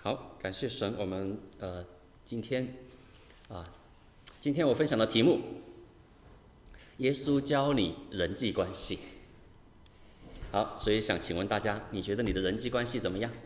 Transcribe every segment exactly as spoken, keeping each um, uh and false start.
好，感谢神，我们呃今天啊，今天我分享的题目，耶稣教你人际关系。好，所以想请问大家，你觉得你的人际关系怎么样？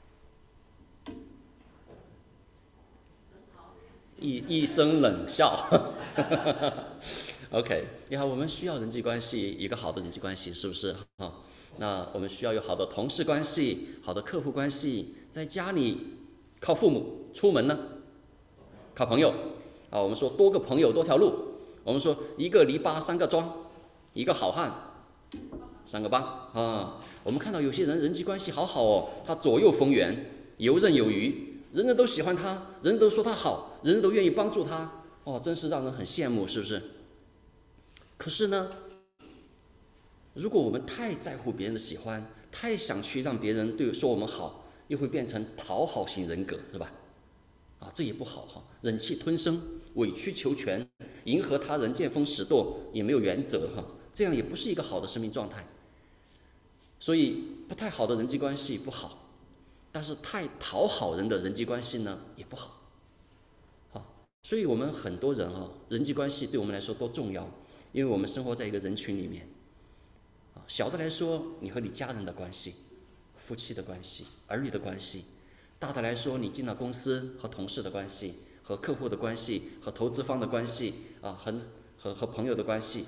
一一声冷笑。OK， 你好，我们需要人际关系，一个好的人际关系，是不是啊？那我们需要有好的同事关系，好的客户关系，在家里靠父母，出门呢靠朋友啊。我们说多个朋友多条路，我们说一个篱笆三个桩，一个好汉三个帮啊。我们看到有些人人际关系好好哦，他左右逢源，游刃有余，人人都喜欢他，人人都说他好，人人都愿意帮助他，哦，真是让人很羡慕，是不是？可是呢，如果我们太在乎别人的喜欢，太想去让别人对说我们好，又会变成讨好型人格，是吧？啊，这也不好哈，忍气吞声，委曲求全，迎合他人，见风使舵，也没有原则哈，这样也不是一个好的生命状态。所以不太好的人际关系不好，但是太讨好人的人际关系呢也不好。好，所以我们很多人啊，人际关系对我们来说多重要，因为我们生活在一个人群里面。小的来说，你和你家人的关系，夫妻的关系，儿女的关系；大的来说，你进了公司和同事的关系，和客户的关系，和投资方的关系啊，和和和朋友的关系。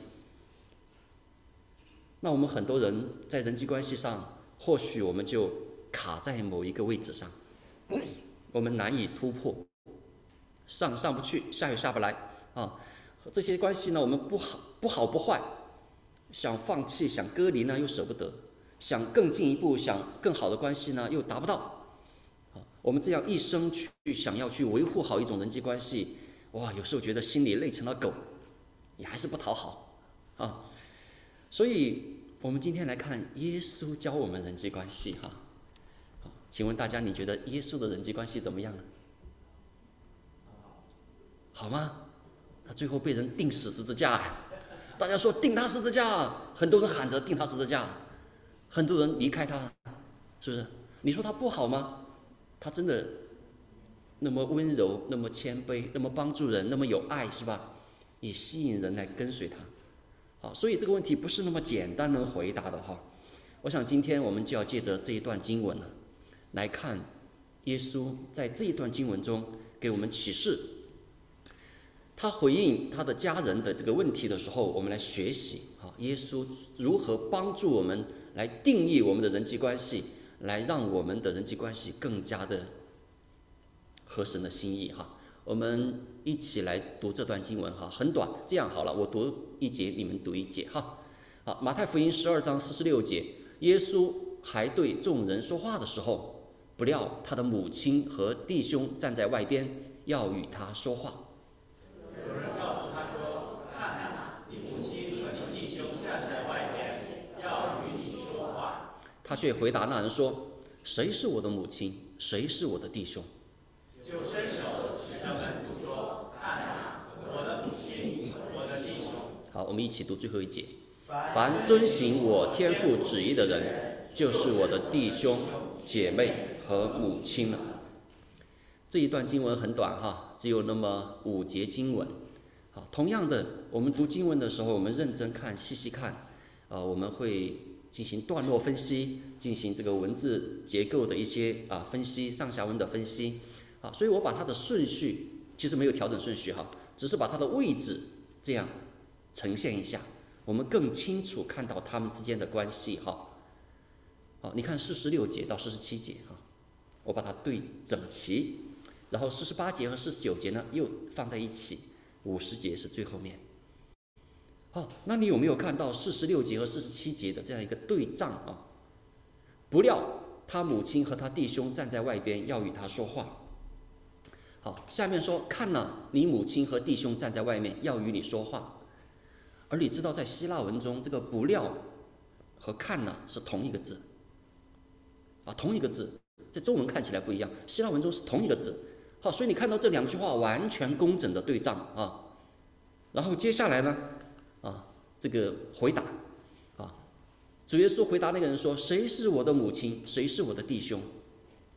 那我们很多人在人际关系上，或许我们就卡在某一个位置上，我们难以突破，上上不去，下又下不来啊。这些关系呢，我们不好不好不坏，想放弃想割离呢又舍不得，想更进一步想更好的关系呢又达不到。我们这样一生去想要去维护好一种人际关系，哇，有时候觉得心里累成了狗，也还是不讨好啊。所以我们今天来看耶稣教我们人际关系哈。请问大家，你觉得耶稣的人际关系怎么样呢？好吗？他最后被人钉死十字架，大家说钉他十字架，很多人喊着钉他十字架，很多人离开他，是不是？你说他不好吗？他真的那么温柔，那么谦卑，那么帮助人，那么有爱，是吧？也吸引人来跟随他。好，所以这个问题不是那么简单能回答的哈。我想今天我们就要借着这一段经文来看耶稣在这一段经文中给我们启示。他回应他的家人的这个问题的时候，我们来学习啊，耶稣如何帮助我们来定义我们的人际关系，来让我们的人际关系更加的合神的心意哈。我们一起来读这段经文哈，很短，这样好了，我读一节，你们读一节哈。好，马太福音十二章四十六节，耶稣还对众人说话的时候，不料他的母亲和弟兄站在外边，要与他说话。 有人告诉他说：“看啊，你母亲和你弟兄站在外边，要与你说话。” 他却回答那人说：“谁是我的母亲？谁是我的弟兄？” 就伸手指着门徒说：“看啊，我的母亲，我的弟兄。” 好，我们一起读最后一节。凡遵行我天父旨意的人，就是我的弟兄、姐妹和母亲了。这一段经文很短哈，只有那么五节经文。好，同样的，我们读经文的时候，我们认真看、细细看，呃，我们会进行段落分析，进行这个文字结构的一些啊分析，上下文的分析。啊，所以我把它的顺序其实没有调整顺序哈，只是把它的位置这样呈现一下，我们更清楚看到他们之间的关系哈。好，你看四十六节到四十七节哈，我把它对整齐。然后四十八节和四十九节呢又放在一起，五十节是最后面。好，那你有没有看到四十六节和四十七节的这样一个对仗啊？不料他母亲和他弟兄站在外边，要与他说话。好，下面说看了，你母亲和弟兄站在外面，要与你说话。而你知道，在希腊文中，这个不料和看了是同一个字啊，同一个字，在中文看起来不一样，希腊文中是同一个字。好，所以你看到这两句话完全工整的对仗啊。然后接下来呢，啊，这个回答啊，主耶稣回答那个人说：“谁是我的母亲？谁是我的弟兄？”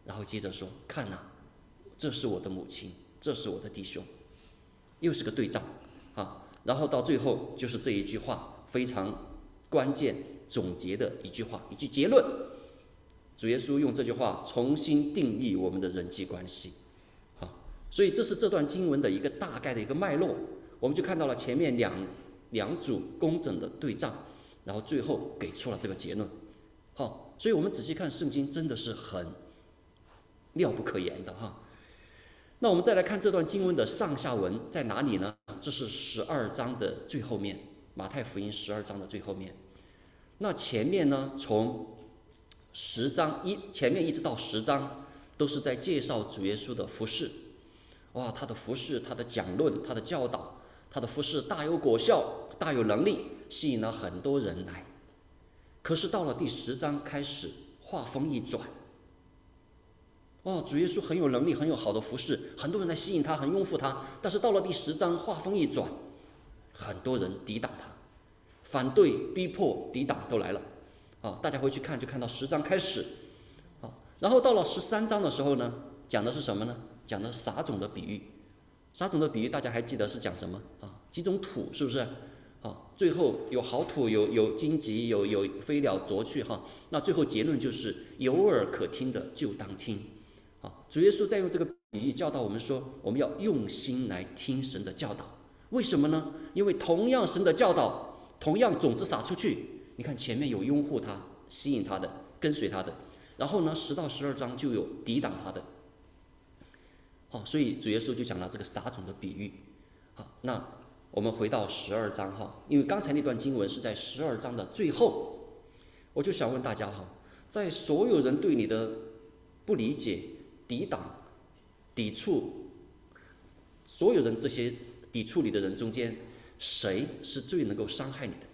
然后接着说：“看呐、啊，这是我的母亲，这是我的弟兄。”又是个对仗啊。然后到最后就是这一句话，非常关键总结的一句话，一句结论。主耶稣用这句话重新定义我们的人际关系，啊，所以这是这段经文的一个大概的一个脉络。我们就看到了前面两两组工整的对仗，然后最后给出了这个结论。好，所以我们仔细看圣经，真的是很妙不可言的哈。那我们再来看这段经文的上下文在哪里呢？这是十二章的最后面，马太福音十二章的最后面。那前面呢，从十章一前面一直到十章，都是在介绍主耶稣的服事。哇，他的服事，他的讲论，他的教导，他的服事大有果效，大有能力，吸引了很多人来。可是到了第十章开始，话锋一转。哦，主耶稣很有能力，很有好的服事，很多人来吸引他，很拥护他。但是到了第十章，话锋一转，很多人抵挡他，反对、逼迫、抵挡都来了。啊，大家回去看就看到十章开始，啊，然后到了十三章的时候呢，讲的是什么呢？讲的撒种的比喻。撒种的比喻大家还记得是讲什么啊？几种土是不是？啊，最后有好土，有有荆棘，有有飞鸟啄去哈。那最后结论就是有耳可听的就当听。啊，主耶稣在用这个比喻教导我们说，我们要用心来听神的教导。为什么呢？因为同样神的教导，同样种子撒出去，你看前面有拥护他、吸引他的、跟随他的，然后呢，十到十二章就有抵挡他的。好，所以主耶稣就讲了这个撒种的比喻。好，那我们回到十二章哈，因为刚才那段经文是在十二章的最后，我就想问大家哈，在所有人对你的不理解、抵挡、抵触，所有人这些抵触你的人中间，谁是最能够伤害你的？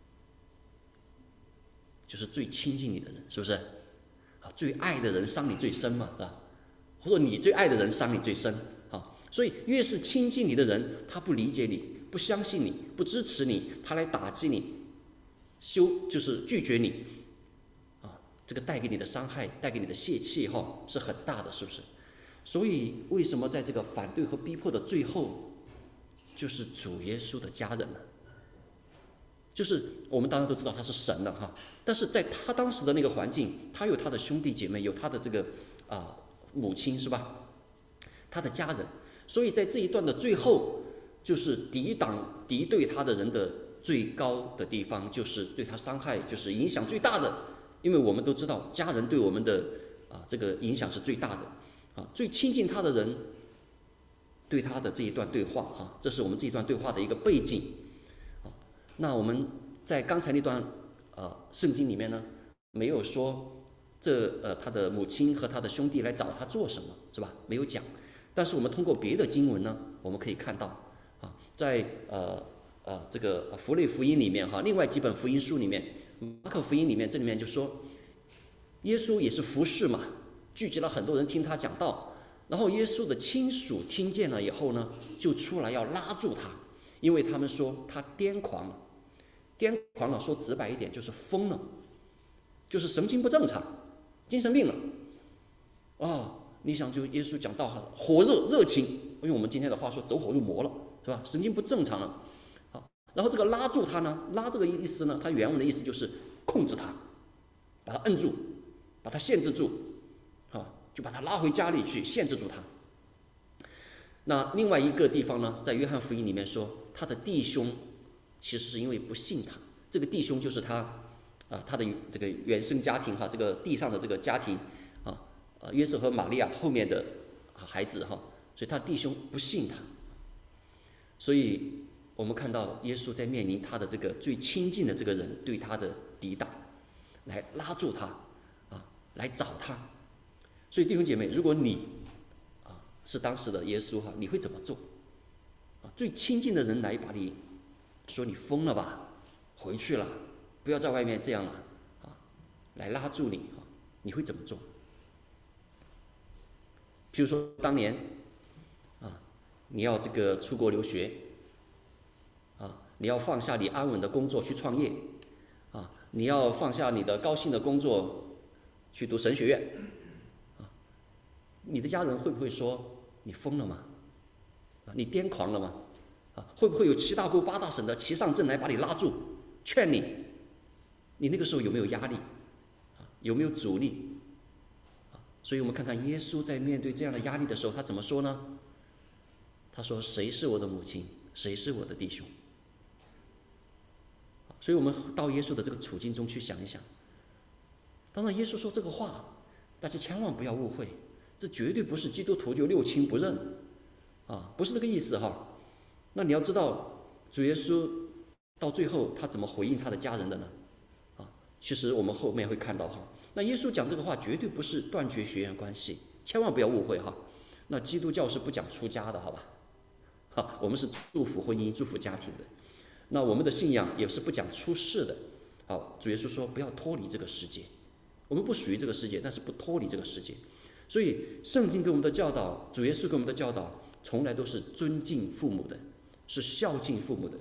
就是最亲近你的人，是不是？啊，最爱的人伤你最深嘛，是吧？或者你最爱的人伤你最深，啊，所以越是亲近你的人，他不理解你，不相信你，不支持你，他来打击你，羞就是拒绝你，啊，这个带给你的伤害，带给你的泄气哈是很大的，是不是？所以为什么在这个反对和逼迫的最后，就是主耶稣的家人呢？就是我们当然都知道他是神了哈，但是在他当时的那个环境，他有他的兄弟姐妹，有他的这个啊、呃、母亲是吧？他的家人，所以在这一段的最后，就是抵挡敌对他的人的最高的地方，就是对他伤害，就是影响最大的。因为我们都知道，家人对我们的啊这个影响是最大的啊，最亲近他的人对他的这一段对话哈，这是我们这一段对话的一个背景。那我们在刚才那段呃圣经里面呢，没有说这呃他的母亲和他的兄弟来找他做什么，是吧？没有讲。但是我们通过别的经文呢，我们可以看到啊，在呃呃这个符类福音里面哈，另外几本福音书里面，马可福音里面这里面就说，耶稣也是服侍嘛，聚集了很多人听他讲道，然后耶稣的亲属听见了以后呢，就出来要拉住他，因为他们说他癫狂了。癫狂了，说直白一点就是疯了，就是神经不正常，精神病了。哦，你想就耶稣讲道哈，火热热情，用我们今天的话说，走火入魔了，是吧？神经不正常了。好，然后这个拉住他呢，拉这个意思呢，他原文的意思就是控制他，把他摁住，把他限制住，啊，就把他拉回家里去，限制住他。那另外一个地方呢，在约翰福音里面说，他的弟兄其实是因为不信他，这个弟兄就是他，啊，他的这个原生家庭哈，这个地上的这个家庭，啊，呃，约瑟和玛利亚后面的孩子哈，所以他弟兄不信他，所以我们看到耶稣在面临他的这个最亲近的这个人对他的抵挡，来拉住他，啊，来找他。所以弟兄姐妹，如果你啊是当时的耶稣哈，你会怎么做？啊，最亲近的人来把你。说你疯了吧，回去了，不要在外面这样了，啊，来拉住你啊，你会怎么做？譬如说当年，啊，你要这个出国留学，啊，你要放下你安稳的工作去创业，啊，你要放下你的高薪的工作去读神学院，啊， 你的家人会不会说你疯了吗？啊，你癫狂了吗？啊，会不会有七大姑八大婶的齐上阵来把你拉住，劝你？你那个时候有没有压力？啊，有没有阻力？啊，所以我们看看耶稣在面对这样的压力的时候，他怎么说呢？他说：“谁是我的母亲？谁是我的弟兄？”所以我们到耶稣的这个处境中去想一想。当然，耶稣说这个话，大家千万不要误会，这绝对不是基督徒就六亲不认，啊，不是这个意思哈。那你要知道，主耶稣到最后他怎么回应他的家人的呢？啊，其实我们后面会看到哈。那耶稣讲这个话绝对不是断绝血缘关系，千万不要误会哈。那基督教是不讲出家的，好吧？好，我们是祝福婚姻、祝福家庭的。那我们的信仰也是不讲出世的。好，主耶稣说不要脱离这个世界，我们不属于这个世界，但是不脱离这个世界。所以圣经给我们的教导，主耶稣给我们的教导，从来都是尊敬父母的，是孝敬父母的。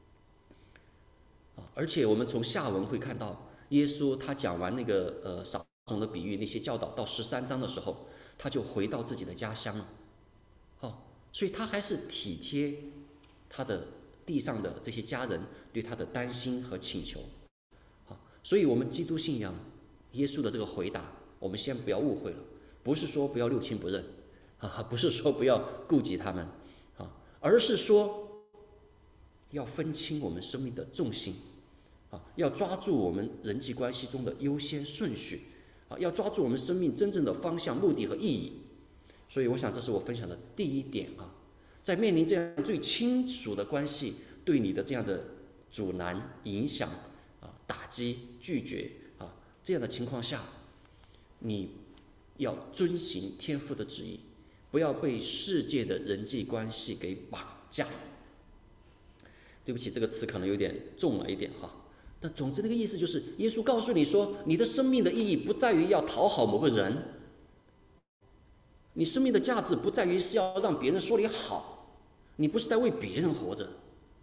而且我们从下文会看到，耶稣他讲完那个呃撒种的比喻，那些教导到十三章的时候，他就回到自己的家乡了。好，所以他还是体贴他的地上的这些家人对他的担心和请求。好，所以我们基督信仰耶稣的这个回答，我们先不要误会了，不是说不要六亲不认，啊，不是说不要顾及他们，啊，而是说要分清我们生命的重心，啊，要抓住我们人际关系中的优先顺序，啊，要抓住我们生命真正的方向、目的和意义。所以，我想这是我分享的第一点啊。在面临这样最亲属的关系对你的这样的阻拦、影响、啊打击、拒绝啊这样的情况下，你要遵行天父的旨意，不要被世界的人际关系给绑架。对不起，这个词可能有点重了一点哈。但总之那个意思就是，耶稣告诉你说，你的生命的意义不在于要讨好某个人，你生命的价值不在于是要让别人说你好，你不是在为别人活着。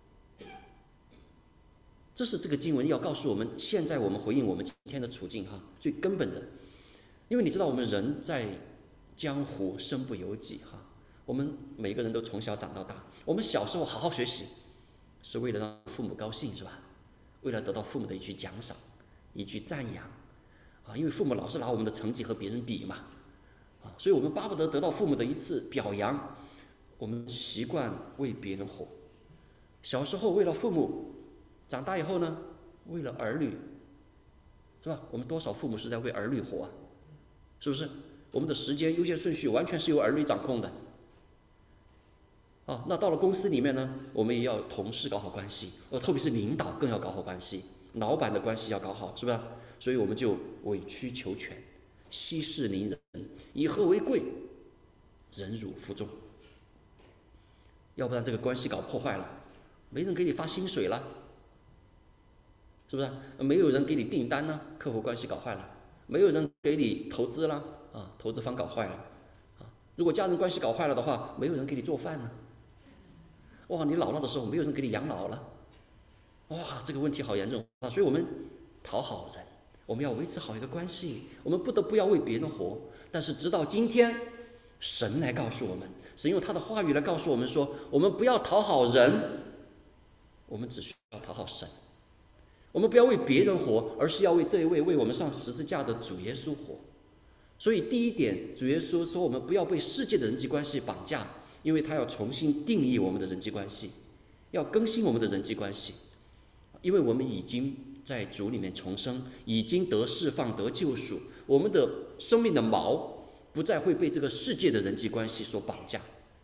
这是这个经文要告诉我们，现在我们回应我们今天的处境哈，最根本的。因为你知道我们人在江湖身不由己哈，我们每个人都从小长到大，我们小时候好好学习，是为了让父母高兴是吧？为了得到父母的一句奖赏，一句赞扬啊，因为父母老是拿我们的成绩和别人比嘛，啊，所以我们巴不得得到父母的一次表扬，我们习惯为别人活。小时候为了父母，长大以后呢，为了儿女，是吧？我们多少父母是在为儿女活啊？是不是？我们的时间优先顺序完全是由儿女掌控的。啊，那到了公司里面呢，我们也要同事搞好关系，呃，特别是领导更要搞好关系，老板的关系要搞好，是不是？所以我们就委曲求全，息事宁人，以和为贵，忍辱负重。要不然这个关系搞破坏了，没人给你发薪水了，是不是？没有人给你订单呢，客户关系搞坏了；没有人给你投资了，啊，投资方搞坏了，啊，如果家人关系搞坏了的话，没有人给你做饭呢。哇，你老了的时候没有人给你养老了，哇，这个问题好严重啊！所以我们讨好人，我们要维持好一个关系，我们不得不要为别人活。但是直到今天，神来告诉我们，神用他的话语来告诉我们说，我们不要讨好人，我们只需要讨好神。我们不要为别人活，而是要为这一位为我们上十字架的主耶稣活。所以第一点，主耶稣说我们不要被世界的人际关系绑架，因为他要重新定义我们的人际关系，要更新我们的人际关系，因为我们已经在主里面重生，已经得释放得救赎，我们的生命的锚不再会被这个世界的人际关系所绑架。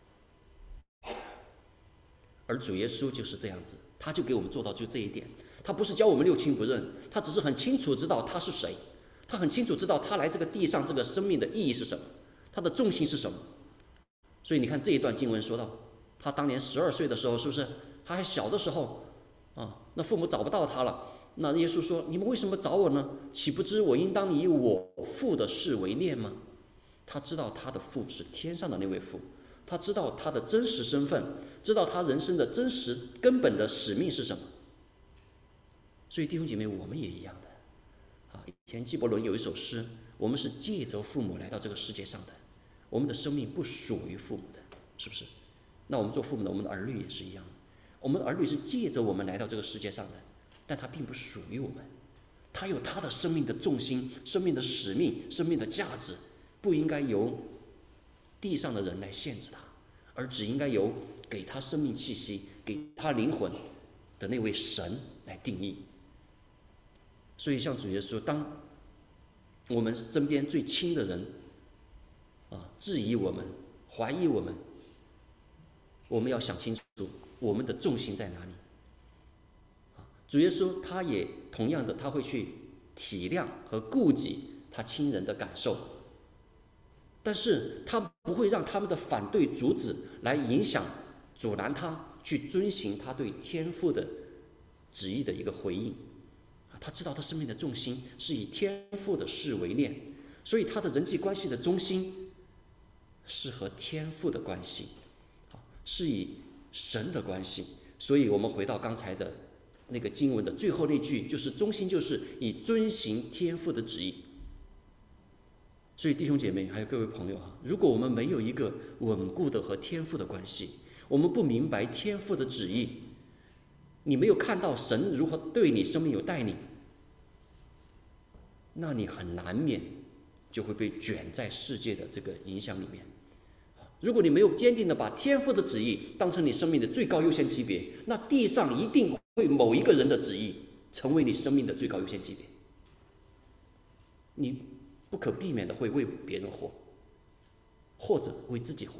而主耶稣就是这样子，他就给我们做到就这一点。他不是教我们六亲不认，他只是很清楚知道他是谁，他很清楚知道他来这个地上这个生命的意义是什么，他的重心是什么。所以你看这一段经文说到，他当年十二岁的时候，是不是他还小的时候啊？那父母找不到他了，那耶稣说：“你们为什么找我呢？岂不知我应当以我父的事为念吗？”他知道他的父是天上的那位父，他知道他的真实身份，知道他人生的真实根本的使命是什么。所以弟兄姐妹，我们也一样的啊。以前纪伯伦有一首诗，我们是借着父母来到这个世界上的， 我们的生命不属于父母的，是不是？那我们做父母的，我们的儿女也是一样的。我们的儿女是借着我们来到这个世界上的，但他并不属于我们，他有他的生命的重心、生命的使命、生命的价值，不应该由地上的人来限制他，而只应该由给他生命气息、给他灵魂的那位神来定义。所以像主耶稣，当我们身边最亲的人啊质疑我们、怀疑我们，我们要想清楚我们的重心在哪里。主耶稣他也同样的，他会去体谅和顾及他亲人的感受，但是他不会让他们的反对阻止来影响、阻拦他去遵行他对天父的旨意的一个回应。他知道他生命的重心是以天父的事为念，所以他的人际关系的中心是和天父的关系，是以神的关系。所以我们回到刚才的那个经文的最后那句，就是中心就是以遵行天父的旨意。所以弟兄姐妹还有各位朋友啊，如果我们没有一个稳固的和天父的关系，我们不明白天父的旨意，你没有看到神如何对你生命有带领，那你很难免就会被卷在世界的这个影响里面。如果你没有坚定的把天父的旨意当成你生命的最高优先级别，那地上一定会某一个人的旨意成为你生命的最高优先级别，你不可避免的会为别人活，或者为自己活。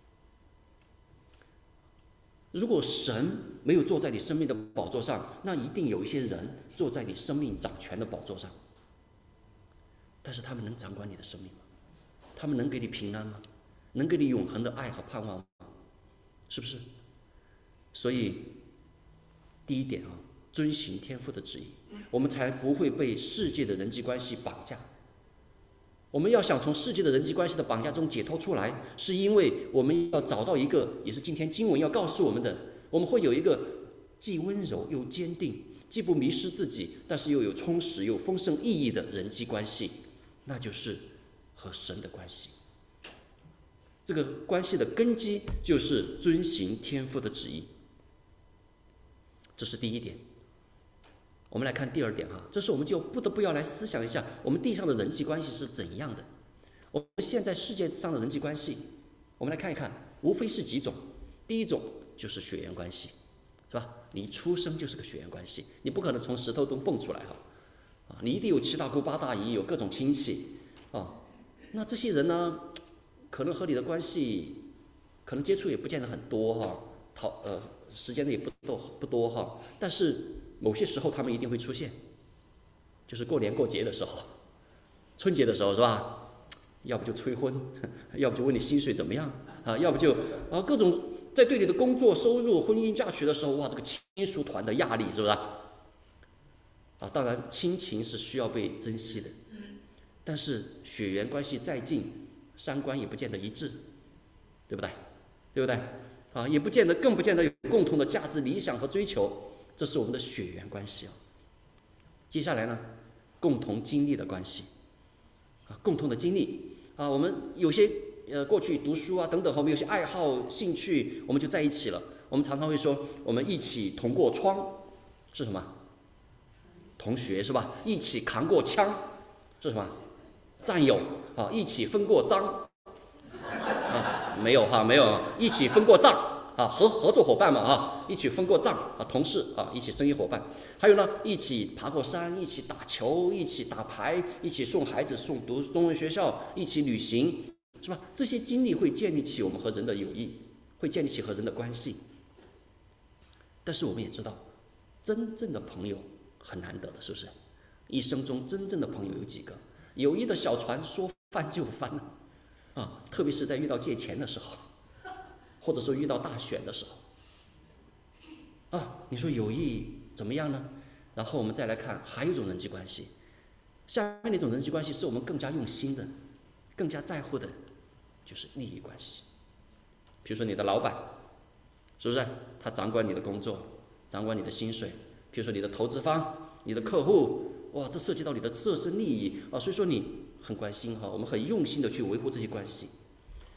如果神没有坐在你生命的宝座上，那一定有一些人坐在你生命掌权的宝座上，但是他们能掌管你的生命吗？他们能给你平安吗？能给你永恒的爱和盼望吗？是不是？所以第一点啊，遵行天父的旨意，我们才不会被世界的人际关系绑架。我们要想从世界的人际关系的绑架中解脱出来，是因为我们要找到一个，也是今天经文要告诉我们的，我们会有一个既温柔又坚定，既不迷失自己，但是又有充实又丰盛意义的人际关系，那就是和神的关系。这个关系的根基就是遵行天父的旨意，这是第一点。我们来看第二点哈，这是我们就不得不要来思想一下，我们地上的人际关系是怎样的。我们现在世界上的人际关系，我们来看一看，无非是几种。第一种就是血缘关系，是吧？你一出生就是个血缘关系，你不可能从石头中蹦出来哈，啊，你一定有七大姑八大姨，有各种亲戚啊。那这些人呢，可能和你的关系，可能接触也不见得很多哈，讨呃时间呢也不多不多哈，但是某些时候他们一定会出现，就是过年过节的时候，春节的时候是吧？要不就催婚，要不就问你薪水怎么样啊，要不就啊各种在对你的工作、收入、婚姻、嫁娶的时候，哇，这个亲属团的压力是不是？啊，当然亲情是需要被珍惜的，但是血缘关系再近，三观也不见得一致，对不对？对不对？啊，也不见得，更不见得有共同的价值、理想和追求，这是我们的血缘关系啊。接下来呢，共同经历的关系，啊，共同的经历啊，我们有些呃过去读书啊等等，我们有些爱好、兴趣，我们就在一起了。我们常常会说，我们一起同过窗，是什么？同学是吧？一起扛过枪，是什么？战友啊，一起分过赃啊，没有哈，没有，一起分过账啊，合合作伙伴嘛啊，一起分过账啊，同事啊，一起生意伙伴。还有呢，一起爬过山，一起打球，一起打牌，一起送孩子送读中文学校，一起旅行，是吧？这些经历会建立起我们和人的友谊，会建立起和人的关系。但是我们也知道，真正的朋友很难得的，是不是？一生中真正的朋友有几个？友谊的小船说翻就翻了啊！特别是在遇到借钱的时候，或者说遇到大选的时候啊，你说友谊怎么样呢？然后我们再来看，还有一种人际关系，下面那种人际关系是我们更加用心的、更加在乎的，就是利益关系。比如说你的老板，是不是？他掌管你的工作，掌管你的薪水。比如说你的投资方、你的客户。哇，这涉及到你的自身利益啊，所以说你很关心哈，我们很用心的去维护这些关系。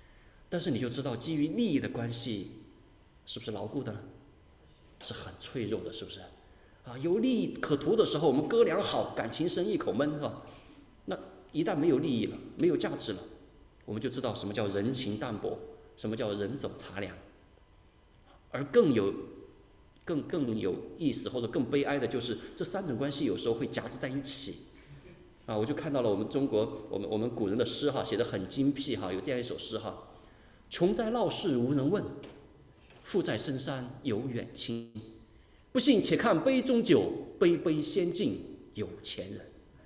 但是你就知道，基于利益的关系，是不是牢固的呢？是很脆弱的，是不是？啊，有利益可图的时候，我们哥俩好，感情深一口闷，是吧？那一旦没有利益了，没有价值了，我们就知道什么叫人情淡薄，什么叫人走茶凉。而更有、更更有意思或者更悲哀的就是，这三种关系有时候会夹杂在一起。啊，我就看到了我们中国，我们我们古人的诗哈，写得很精辟哈，有这样一首诗哈：穷在闹市无人问，富在深山有远亲。不信且看杯中酒，杯杯先敬有钱人。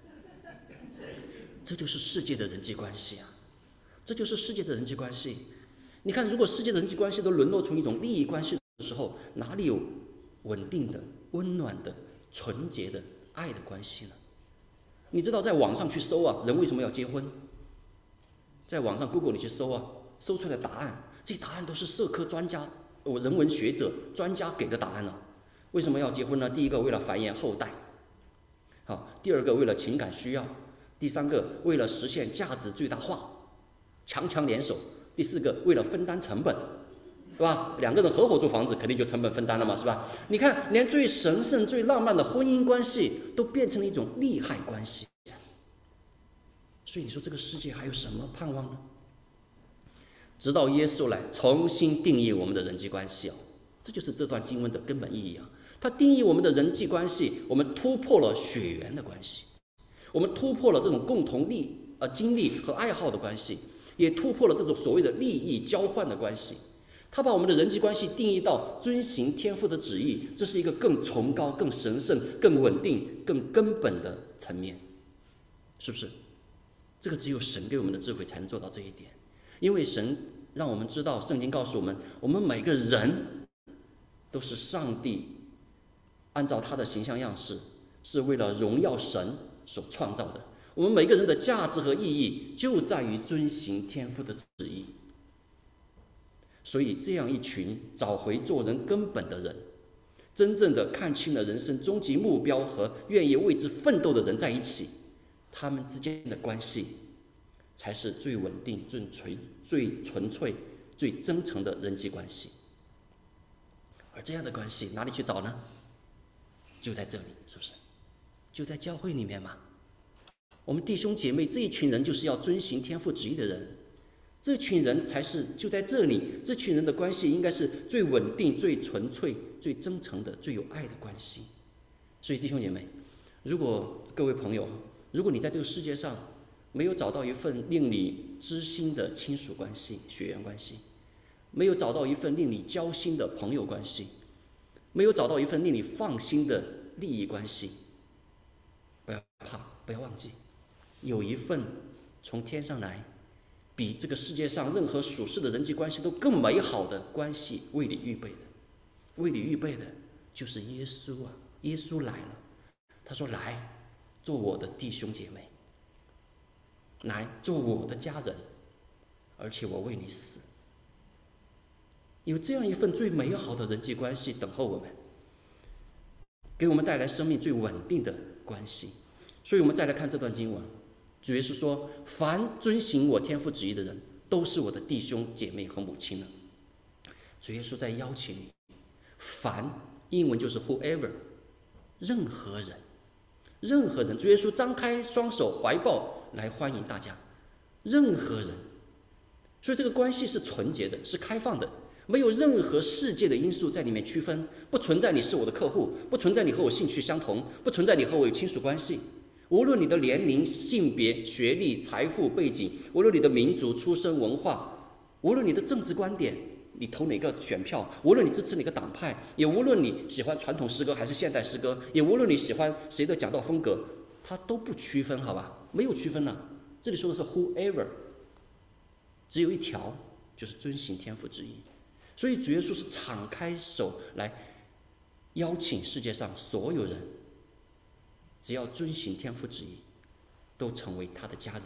这就是世界的人际关系啊，这就是世界的人际关系。你看，如果世界的人际关系都沦落成一种利益关系的时候，哪里有稳定的、温暖的、纯洁的爱的关系呢？你知道，在网上去搜啊，人为什么要结婚？在网上 Google 你去搜啊，搜出来的答案，这些答案都是社科专家、人文学者、专家给的答案了。为什么要结婚呢？第一个，为了繁衍后代；好，第二个，为了情感需要；第三个，为了实现价值最大化，强强联手；第四个，为了分担成本，是吧？两个人合伙租房子，肯定就成本分担了嘛，是吧？你看，连最神圣、最浪漫的婚姻关系都变成了一种利害关系。所以你说这个世界还有什么盼望呢？直到耶稣来重新定义我们的人际关系啊，这就是这段经文的根本意义啊。它定义我们的人际关系，我们突破了血缘的关系，我们突破了这种共同利呃经历和爱好的关系，也突破了这种所谓的利益交换的关系。他把我们的人际关系定义到遵行天父的旨意，这是一个更崇高、更神圣、更稳定、更根本的层面，是不是？这个只有神给我们的智慧才能做到这一点，因为神让我们知道，圣经告诉我们，我们每个人都是上帝按照他的形象样式，是为了荣耀神所创造的。我们每个人的价值和意义就在于遵行天父的旨意。所以，这样一群找回做人根本的人，真正的看清了人生终极目标和愿意为之奋斗的人在一起，他们之间的关系才是最稳定、最纯、最纯粹、最真诚的人际关系。而这样的关系哪里去找呢？就在这里，是不是？就在教会里面嘛。我们弟兄姐妹这一群人，就是要遵行天父旨意的人。这群人才是就在这里，这群人的关系应该是最稳定、最纯粹、最真诚的、最有爱的关系。所以弟兄姐妹，如果各位朋友，如果你在这个世界上没有找到一份令你知心的亲属关系、血缘关系，没有找到一份令你交心的朋友关系，没有找到一份令你放心的利益关系，不要怕，不要忘记，有一份从天上来，比这个世界上任何属世的人际关系都更美好的关系为你预备的，为你预备的就是耶稣啊！耶稣来了，他说：“来，做我的弟兄姐妹，来做我的家人，而且我为你死。”有这样一份最美好的人际关系等候我们，给我们带来生命最稳定的关系。所以我们再来看这段经文。主耶稣说：“凡遵行我天父旨意的人，都是我的弟兄姐妹和母亲了。”主耶稣在邀请你，凡英文就是 whoever， 任何人，任何人。主耶稣张开双手怀抱来欢迎大家，任何人。所以这个关系是纯洁的，是开放的，没有任何世界的因素在里面区分，不存在你是我的客户，不存在你和我兴趣相同，不存在你和我有亲属关系。无论你的年龄、性别、学历、财富背景，无论你的民族、出身、文化，无论你的政治观点，你投哪个选票，无论你支持哪个党派，也无论你喜欢传统诗歌还是现代诗歌，也无论你喜欢谁的讲道风格，它都不区分，好吧？没有区分了。这里说的是 whoever， 只有一条，就是遵行天父旨意。所以主耶稣是敞开手来邀请世界上所有人，只要遵行天父旨意，都成为他的家人。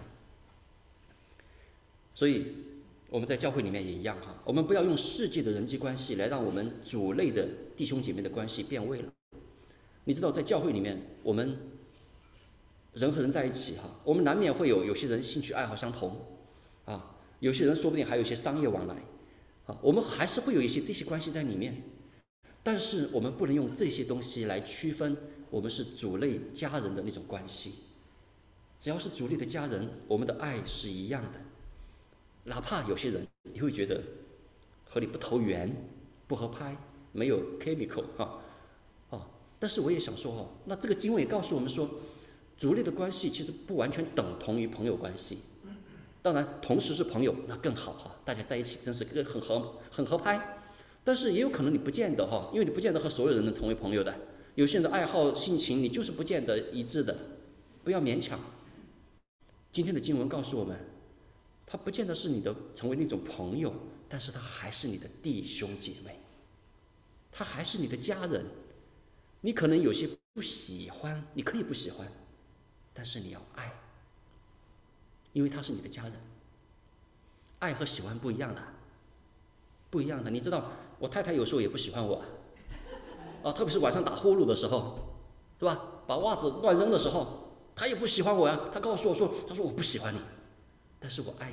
所以我们在教会里面也一样哈，我们不要用世界的人际关系来让我们主内的弟兄姐妹的关系变味了。你知道，在教会里面，我们人和人在一起哈，我们难免会有有些人兴趣爱好相同啊， 有些人说不定还有一些商业往来，啊，我们还是会有一些这些关系在里面。但是我们不能用这些东西来区分我们是主内家人的那种关系。只要是主内的家人，我们的爱是一样的。哪怕有些人你会觉得和你不投缘、不合拍、没有 chemical 哈啊，但是我也想说哦，那这个经文也告诉我们说，主内的关系其实不完全等同于朋友关系。当然，同时是朋友那更好哈，大家在一起真是很合很合拍。但是也有可能你不见得哈，因为你不见得和所有人能成为朋友的。有些人的爱好、性情，你就是不见得一致的，不要勉强。今天的经文告诉我们，他不见得是你的成为那种朋友，但是他还是你的弟兄姐妹，他还是你的家人。你可能有些不喜欢，你可以不喜欢，但是你要爱，因为他是你的家人。爱和喜欢不一样的，不一样的。你知道，我太太有时候也不喜欢我，啊，特别是晚上打呼噜的时候，是吧？把袜子乱扔的时候，她也不喜欢我呀。她告诉我说：“她说我不喜欢你，但是我爱你，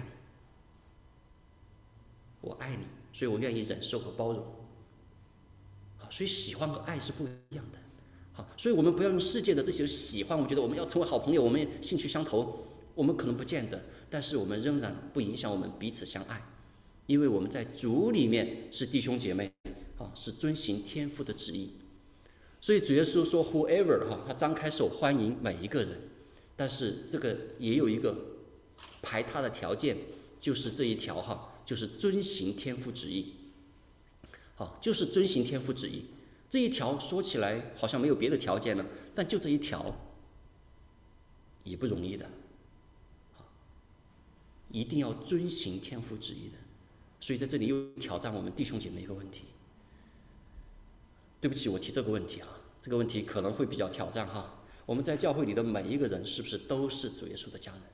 我爱你，所以我愿意忍受和包容。”啊，所以喜欢和爱是不一样的。好，所以我们不要用世界的这些喜欢，我们觉得我们要成为好朋友，我们兴趣相投，我们可能不见得，但是我们仍然不影响我们彼此相爱，因为我们在主里面是弟兄姐妹，啊，是遵行天父的旨意。所以主耶稣说 ，whoever 哈，他张开手欢迎每一个人，但是这个也有一个排他的条件，就是这一条哈，就是遵行天父旨意。好，就是遵行天父旨意。这一条说起来好像没有别的条件了，但就这一条也不容易的，一定要遵行天父旨意的。所以在这里又挑战我们弟兄姐妹一个问题。对不起，我提这个问题哈，这个问题可能会比较挑战哈。我们在教会里的每一个人是不是都是主耶稣的家人？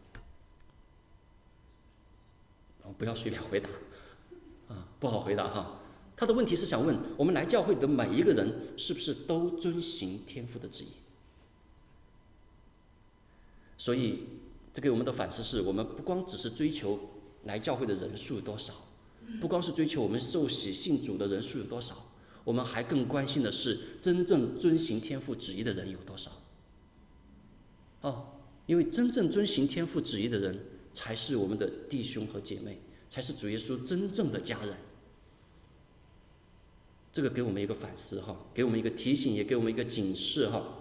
不要随便回答，啊，不好回答哈。他的问题是想问我们来教会的每一个人是不是都遵行天父的旨意？所以这给我们的反思是，我们不光只是追求来教会的人数有多少，不光是追求我们受洗信主的人数有多少，我们还更关心的是真正遵行天父旨意的人有多少。哦，因为真正遵行天父旨意的人才是我们的弟兄和姐妹，才是主耶稣真正的家人。这个给我们一个反思哈，给我们一个提醒，也给我们一个警示哈。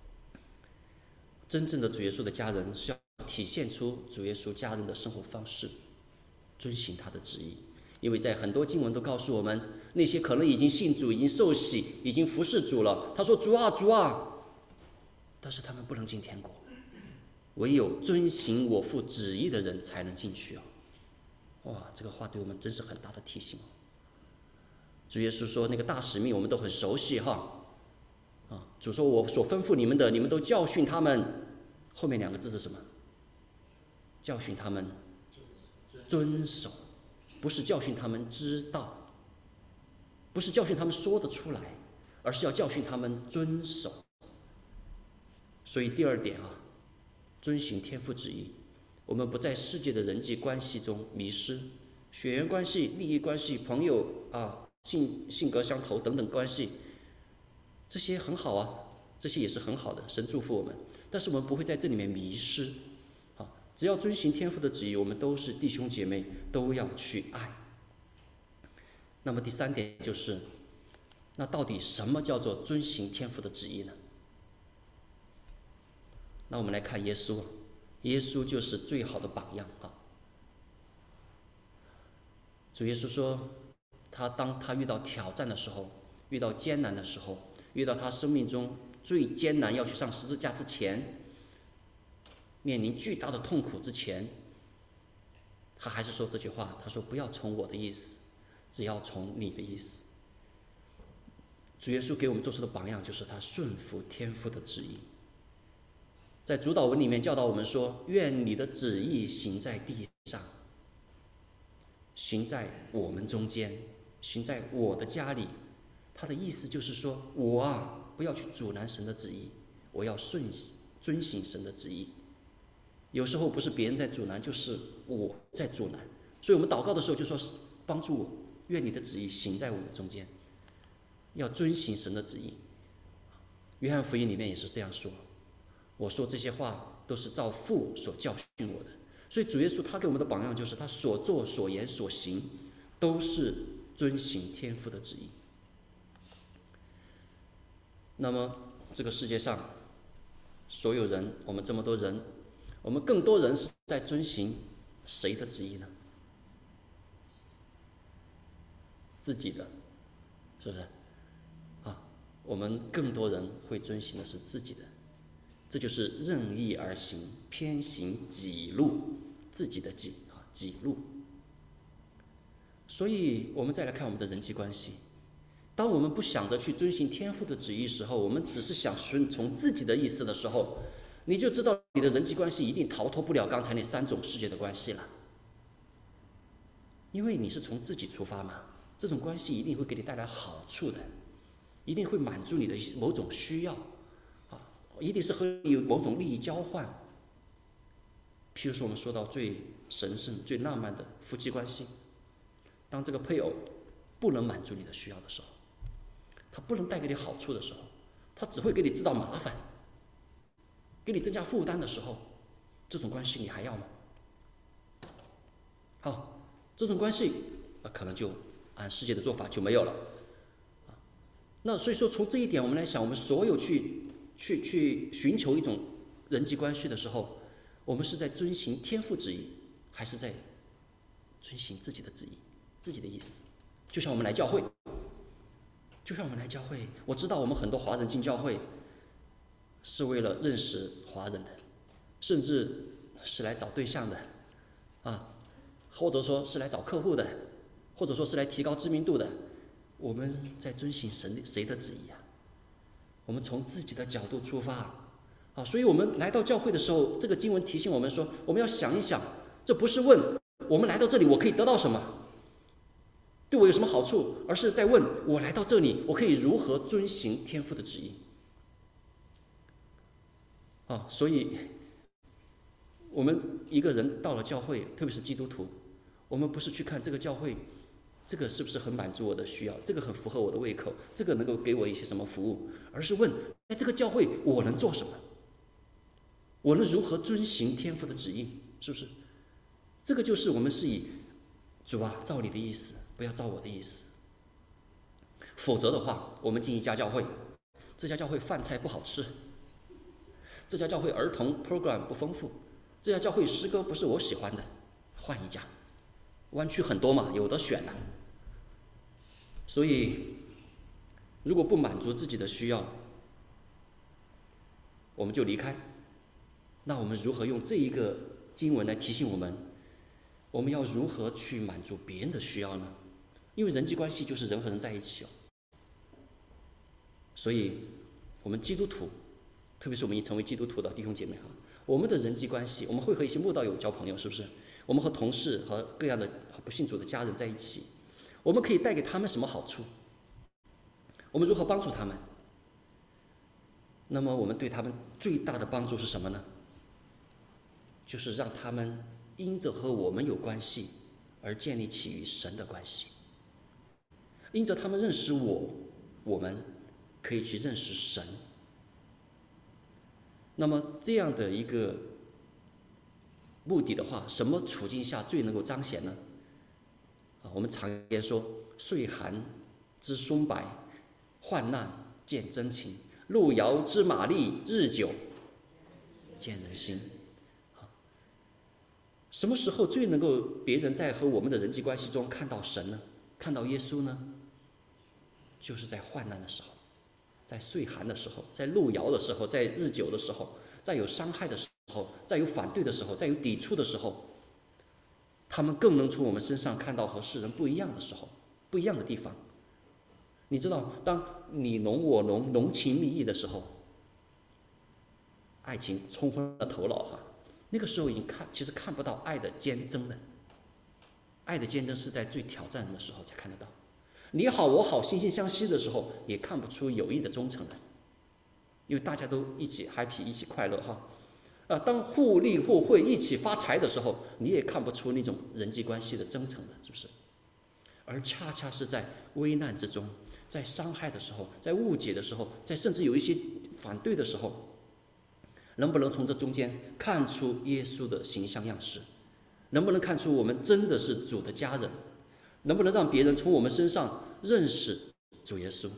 真正的主耶稣的家人是要体现出主耶稣家人的生活方式，遵行他的旨意。因为在很多经文都告诉我们，那些可能已经信主、已经受洗、已经服侍主了，他说：“主啊，主啊！”但是他们不能进天国，唯有遵行我父旨意的人才能进去啊！哇，这个话对我们真是很大的提醒哦。主耶稣说那个大使命我们都很熟悉哈，啊，主说我所吩咐你们的，你们都教训他们，后面两个字是什么？教训他们遵守，不是教训他们知道，不是教训他们说得出来，而是要教训他们遵守。所以第二点啊，遵行天父旨意，我们不在世界的人际关系中迷失，血缘关系、利益关系、朋友啊。性性格相投等等关系，这些很好啊，这些也是很好的，神祝福我们。但是我们不会在这里面迷失，啊，只要遵行天父的旨意，我们都是弟兄姐妹，都要去爱。那么第三点就是，那到底什么叫做遵行天父的旨意呢？那我们来看耶稣，耶稣就是最好的榜样啊。主耶稣说，他当他遇到挑战的时候，遇到艰难的时候，遇到他生命中最艰难要去上十字架之前，面临巨大的痛苦之前，他还是说这句话，他说：“不要从我的意思，只要从你的意思。”主耶稣给我们做出的榜样就是他顺服天父的旨意。在主祷文里面教导我们说：“愿你的旨意行在地上，行在我们中间。”行在我的家里，他的意思就是说，我啊，不要去阻拦神的旨意，我要顺遵行神的旨意。有时候不是别人在阻拦，就是我在阻拦， 所以我们祷告的时候就说：帮助我，愿你的旨意行在我们中间，要遵行神的旨意。约翰福音里面也是这样说，我说这些话都是照父所教训我的。所以主耶稣他给我们的榜样就是他所做所言所行都是遵行天父的旨意。那么这个世界上所有人，我们这么多人，我们更多人是在遵行谁的旨意呢？自己的，是不是啊？我们更多人会遵行的是自己的，这就是任意而行，偏行己路，自己的己啊，己路。所以我们再来看我们的人际关系，当我们不想着去遵行天父的旨意时候，我们只是想顺从自己的意思的时候，你就知道你的人际关系一定逃脱不了刚才那三种世界的关系了，因为你是从自己出发嘛，这种关系一定会给你带来好处的，一定会满足你的某种需要啊，一定是和你有某种利益交换。譬如说我们说到最神圣最浪漫的夫妻关系，当这个配偶不能满足你的需要的时候，他不能带给你好处的时候，他只会给你制造麻烦，给你增加负担的时候，这种关系你还要吗？好，这种关系那可能就按世界的做法就没有了。那所以说从这一点我们来想，我们所有去去去寻求一种人际关系的时候，我们是在遵行天父旨意，还是在遵行自己的旨意，自己的意思？就像我们来教会，就像我们来教会，我知道我们很多华人进教会是为了认识华人的，甚至是来找对象的啊，或者说是来找客户的，或者说是来提高知名度的。我们在遵行神谁的旨意啊？我们从自己的角度出发啊，所以我们来到教会的时候，这个经文提醒我们说，我们要想一想，这不是问我们来到这里我可以得到什么，对我有什么好处，而是在问我来到这里我可以如何遵行天父的旨意啊。所以我们一个人到了教会，特别是基督徒，我们不是去看这个教会这个是不是很满足我的需要，这个很符合我的胃口，这个能够给我一些什么服务，而是问哎，这个教会我能做什么，我能如何遵行天父的旨意，是不是？这个就是我们是以主啊照你的意思，不要照我的意思。否则的话，我们进一家教会，这家教会饭菜不好吃，这家教会儿童 program 不丰富，这家教会诗歌不是我喜欢的，换一家。湾区很多嘛，有的选的。所以如果不满足自己的需要，我们就离开。那我们如何用这一个经文来提醒我们，我们要如何去满足别人的需要呢？因为人际关系就是人和人在一起哦。所以我们基督徒，特别是我们已成为基督徒的弟兄姐妹哈，我们的人际关系，我们会和一些慕道友交朋友，是不是？我们和同事和各样的不信主的家人在一起，我们可以带给他们什么好处？我们如何帮助他们？那么我们对他们最大的帮助是什么呢？就是让他们因着和我们有关系而建立起与神的关系，因着他们认识我，我们可以去认识神。那么这样的一个目的的话，什么处境下最能够彰显呢？啊，我们常言说，岁寒知松柏，患难见真情，路遥知马力，日久见人心。什么时候最能够别人在和我们的人际关系中看到神呢？看到耶稣呢？就是在患难的时候，在岁寒的时候，在路遥的时候，在日久的时候，在有伤害的时候，在有反对的时候，在有抵触的时候，他们更能从我们身上看到和世人不一样的时候，不一样的地方。你知道，当你侬我侬，浓情蜜意的时候，爱情冲昏了头脑哈，那个时候已经看，其实看不到爱的坚贞了。爱的坚贞是在最挑战人的时候才看得到。你好我好惺惺相惜的时候，也看不出友谊的忠诚来，因为大家都一起 happy 一起快乐哈。 啊，当互利互惠一起发财的时候，你也看不出那种人际关系的真诚的，是不是？而恰恰是在危难之中，在伤害的时候，在误解的时候，在甚至有一些反对的时候，能不能从这中间看出耶稣的形象样式？能不能看出我们真的是主的家人？能不能让别人从我们身上认识主耶稣？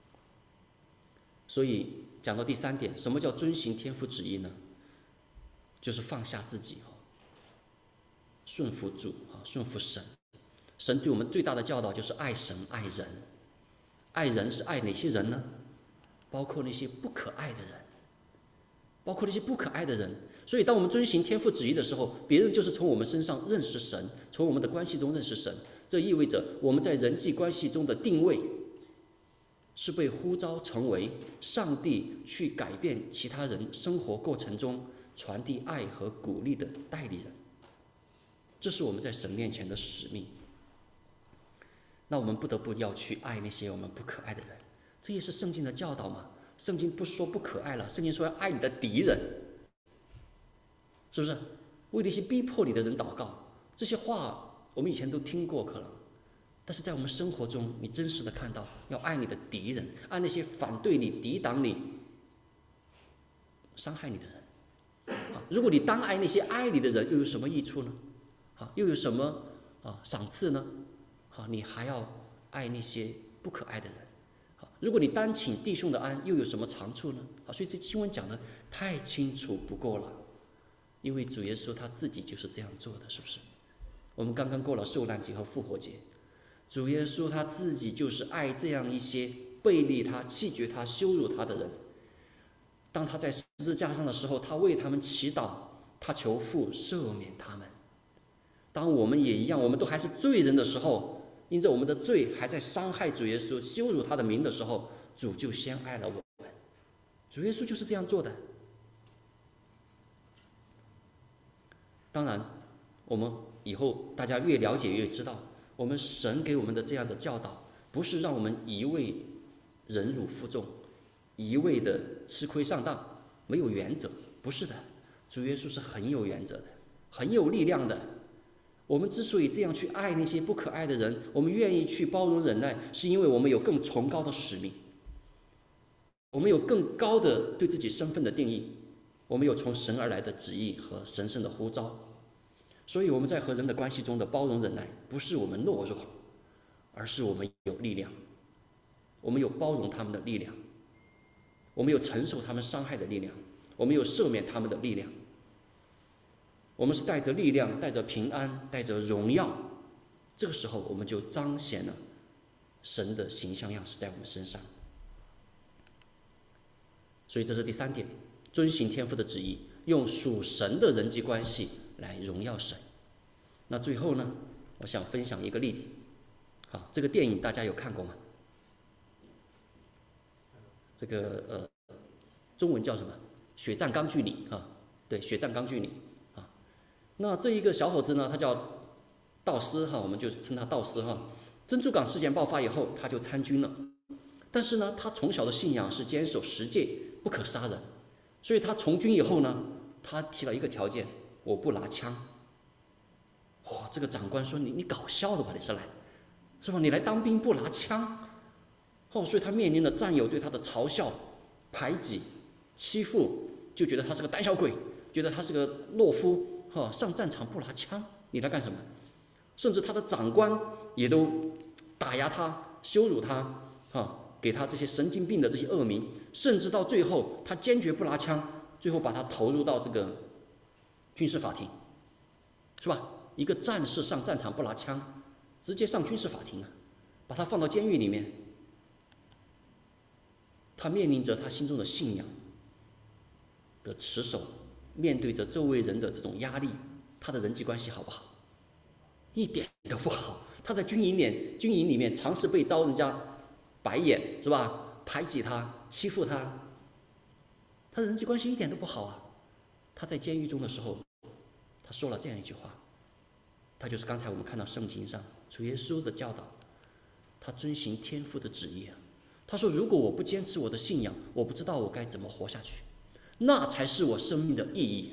所以讲到第三点，什么叫遵行天父旨意呢？就是放下自己，顺服主，顺服神。神对我们最大的教导就是爱神爱人。爱人是爱哪些人呢？包括那些不可爱的人，包括那些不可爱的人。所以当我们遵行天父旨意的时候，别人就是从我们身上认识神，从我们的关系中认识神。这意味着我们在人际关系中的定位是被呼召成为上帝去改变其他人生活过程中传递爱和鼓励的代理人。这是我们在神面前的使命。那我们不得不要去爱那些我们不可爱的人，这也是圣经的教导嘛。圣经不说不可爱了，圣经说要爱你的敌人，是不是？为那些逼迫你的人祷告，这些话我们以前都听过可能，但是在我们生活中，你真实的看到要爱你的敌人，爱那些反对你、抵挡你、伤害你的人。啊，如果你单爱那些爱你的人，又有什么益处呢？啊，又有什么啊赏赐呢？啊，你还要爱那些不可爱的人。啊，如果你单请弟兄的安，又有什么长处呢？啊，所以这经文讲的太清楚不过了，因为主耶稣他自己就是这样做的，是不是？我们刚刚过了受难节和复活节，主耶稣他自己就是爱这样一些背离他、弃绝他、羞辱他的人。当他在十字架上的时候，他为他们祈祷，他求父赦免他们。当我们也一样，我们都还是罪人的时候，因着我们的罪还在伤害主耶稣、羞辱他的名的时候，主就先爱了我们。主耶稣就是这样做的。当然，我们以后大家越了解越知道，我们神给我们的这样的教导，不是让我们一味忍辱负重，一味的吃亏上当，没有原则，不是的。主耶稣是很有原则的，很有力量的。我们之所以这样去爱那些不可爱的人，我们愿意去包容忍耐，是因为我们有更崇高的使命，我们有更高的对自己身份的定义，我们有从神而来的旨意和神圣的呼召。所以我们在和人的关系中的包容忍耐，不是我们懦弱，而是我们有力量，我们有包容他们的力量，我们有承受他们伤害的力量，我们有赦免他们的力量。我们是带着力量，带着平安，带着荣耀，这个时候我们就彰显了神的形象样式在我们身上。所以这是第三点，遵行天父的旨意，用属神的人际关系来荣耀神。那最后呢，我想分享一个例子。好，这个电影大家有看过吗？这个呃，中文叫什么？血战钢锯岭啊，对，血战钢锯岭。那这一个小伙子呢，他叫道斯哈，我们就称他道斯哈。珍珠港事件爆发以后，他就参军了。但是呢，他从小的信仰是坚守十诫，不可杀人。所以他从军以后呢，他提了一个条件：我不拿枪。哇、哦，这个长官说你你搞笑的吧？你是来，是吧？你来当兵不拿枪？哦，所以他面临了战友对他的嘲笑、排挤、欺负，就觉得他是个胆小鬼，觉得他是个懦夫。哦，上战场不拿枪，你来干什么？甚至他的长官也都打压他、羞辱他，啊，给他这些神经病的这些恶名，甚至到最后他坚决不拿枪，最后把他投入到这个军事法庭，是吧？一个战士上战场不拿枪，直接上军事法庭了，把他放到监狱里面，他面临着他心中的信仰的持守。面对着周围人的这种压力，他的人际关系好不好？一点都不好。他在军营里，军营里面尝试被遭人家白眼，是吧？排挤他，欺负他，他的人际关系一点都不好啊。他在监狱中的时候，他说了这样一句话，他就是刚才我们看到圣经上主耶稣的教导，他遵行天父的旨意啊。他说：“如果我不坚持我的信仰，我不知道我该怎么活下去。 那才是我生命的意义。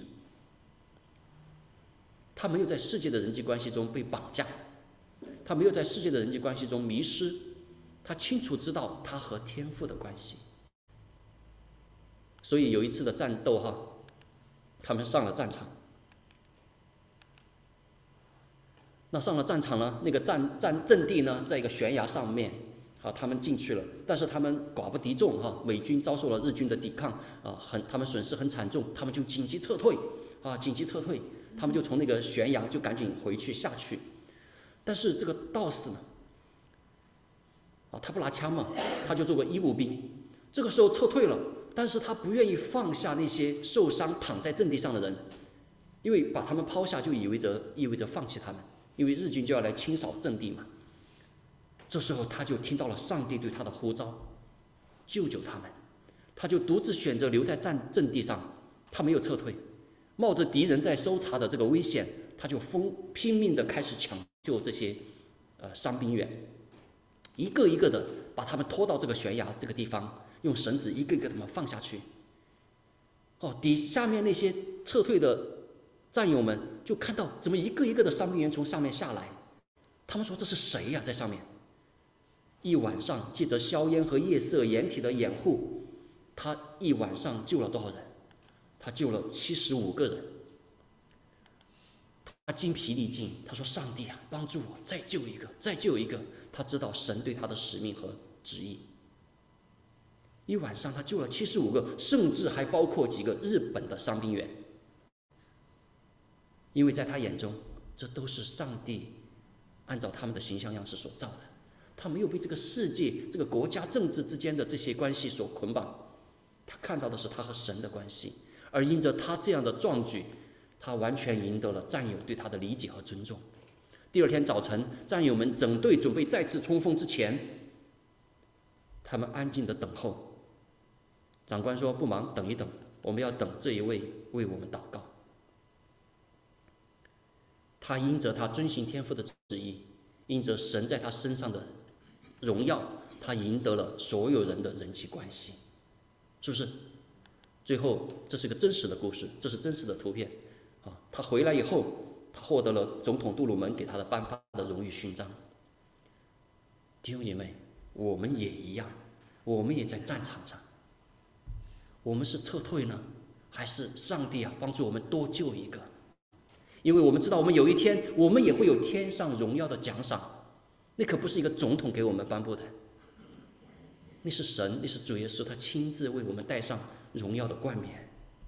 他没有在世界的人际关系中被绑架，他没有在世界的人际关系中迷失，他清楚知道他和天父的关系。所以有一次的战斗哈，他们上了战场。那上了战场呢，那个战战阵地呢，在一个悬崖上面，啊，他们进去了，但是他们寡不敌众哈，美军遭受了日军的抵抗，啊，很他们损失很惨重，他们就紧急撤退，啊，紧急撤退，他们就从那个悬崖就赶紧回去下去。但是这个道士呢，啊，他不拿枪嘛，他就做个医务兵，这个时候撤退了，但是他不愿意放下那些受伤躺在阵地上的人，因为把他们抛下就意味着意味着放弃他们。因为日军就要来清扫阵地嘛，这时候他就听到了上帝对他的呼召，救救他们，他就独自选择留在战阵地上，他没有撤退，冒着敌人在搜查的这个危险，他就疯拼命的开始抢救这些呃伤兵员，一个一个的把他们拖到这个悬崖这个地方，用绳子一个一个他们放下去。哦，底下面那些撤退的战友们就看到怎么一个一个的伤兵员从上面下来，他们说这是谁呀、啊、在上面？一晚上借着硝烟和夜色掩体的掩护，他一晚上救了多少人？他救了七十五个人。他精疲力尽，他说：“上帝啊，帮助我，再救一个，再救一个。”他知道神对他的使命和旨意。一晚上他救了七十五个，甚至还包括几个日本的伤兵员。因为在他眼中，这都是上帝按照他们的形象样式所造的，他没有被这个世界、这个国家政治之间的这些关系所捆绑，他看到的是他和神的关系。而因着他这样的壮举，他完全赢得了战友对他的理解和尊重。第二天早晨，战友们整队准备再次冲锋之前，他们安静的等候。长官说：“不忙，等一等，我们要等这一位为我们祷告。”他因着他遵行天父的旨意，因着神在他身上的荣耀，他赢得了所有人的人际关系，是不是？最后，这是个真实的故事，这是真实的图片啊！他回来以后，他获得了总统杜鲁门给他的颁发的荣誉勋章。弟兄姐妹，我们也一样，我们也在战场上。我们是撤退呢，还是上帝啊帮助我们多救一个？因为我们知道，我们有一天，我们也会有天上荣耀的奖赏，那可不是一个总统给我们颁布的，那是神，那是主耶稣，他亲自为我们戴上荣耀的冠冕。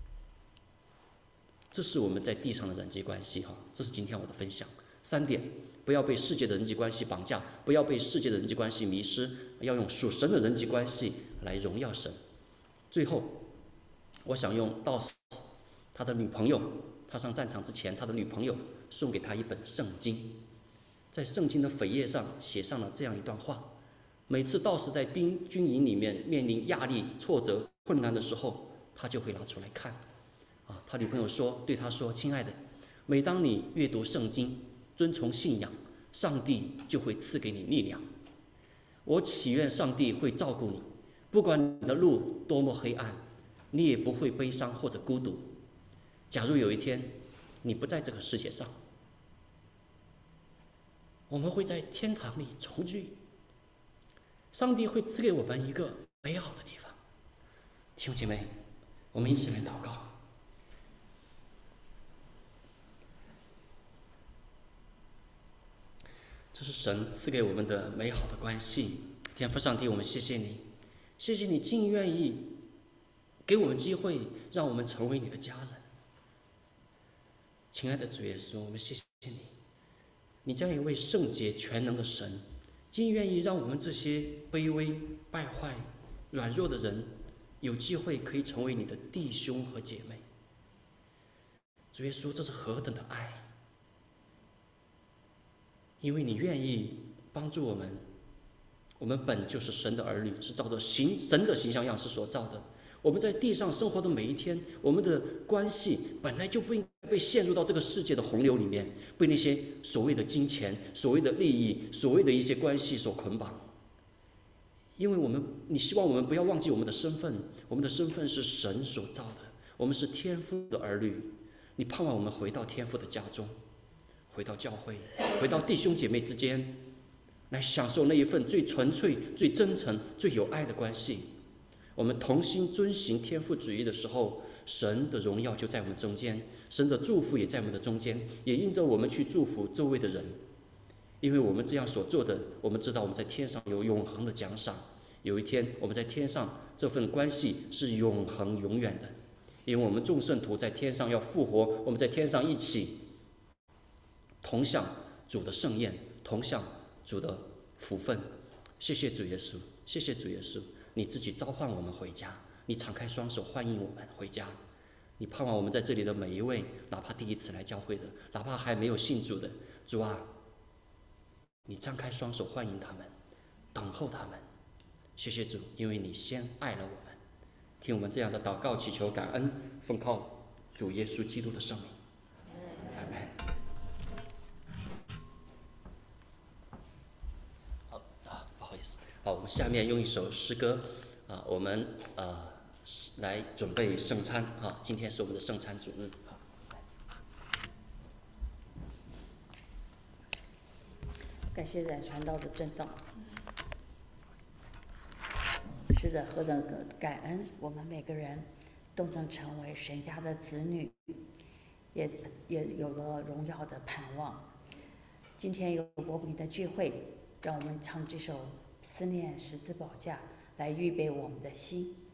这是我们在地上的人际关系哈，这是今天我的分享。三点：不要被世界的人际关系绑架，不要被世界的人际关系迷失，要用属神的人际关系来荣耀神。最后，我想用道士他的女朋友。他上战场之前，他的女朋友送给他一本圣经，在圣经的扉页上写上了这样一段话：每次道士在兵军营里面面临压力、挫折、困难的时候，他就会拿出来看。啊，他女朋友说，对他说：“亲爱的，每当你阅读圣经，遵从信仰，上帝就会赐给你力量。我祈愿上帝会照顾你，不管你的路多么黑暗，你也不会悲伤或者孤独。假如有一天你不在这个世界上，我们会在天堂里重聚，上帝会赐给我们一个美好的地方。”弟兄姐妹，我们一起来祷告。这是神赐给我们的美好的关系。天父上帝，我们谢谢你，谢谢你竟愿意给我们机会，让我们成为你的家人。亲爱的主耶稣，我们谢谢你，你这样一位圣洁全能的神，竟愿意让我们这些卑微、败坏、软弱的人，有机会可以成为你的弟兄和姐妹。主耶稣，这是何等的爱！因为你愿意帮助我们，我们本就是神的儿女，是照着形神的形象样式所造的。我们在地上生活的每一天，我们的关系本来就不应该被陷入到这个世界的洪流里面，被那些所谓的金钱、所谓的利益、所谓的一些关系所捆绑。因为我们，你希望我们不要忘记我们的身份，我们的身份是神所造的， 我们是天父的儿女，你盼望我们回到天父的家中，回到教会，回到弟兄姐妹之间，来享受那一份最纯粹、最真诚、最有爱的关系。我们同心遵行天父旨意的时候，神的荣耀就在我们中间，神的祝福也在我们的中间，也因着我们去祝福周围的人。因为我们这样所做的，我们知道我们在天上有永恒的奖赏。有一天我们在天上，这份关系是永恒永远的。因为我们众圣徒在天上要复活，我们在天上一起同享主的盛宴，同享主的福分。谢谢主耶稣，谢谢主耶稣，你自己召唤我们回家，你敞开双手欢迎我们回家。你盼望我们在这里的每一位，哪怕第一次来教会的，哪怕还没有信主的，主啊，你张开双手欢迎他们，等候他们。谢谢主，因为你先爱了我们。听我们这样的祷告，祈求感恩，奉靠主耶稣基督的圣名。阿们。好啊，不好意思。好，我们下面用一首诗歌啊，我们呃来准备圣餐啊。今天是我们的圣餐主日。 感谢冉传道的正道。是的，何等感恩！我们每个人都能成为神家的子女，也也有了荣耀的盼望。今天有伯母的聚会，让我们唱这首《思念十字宝架》来预备我们的心。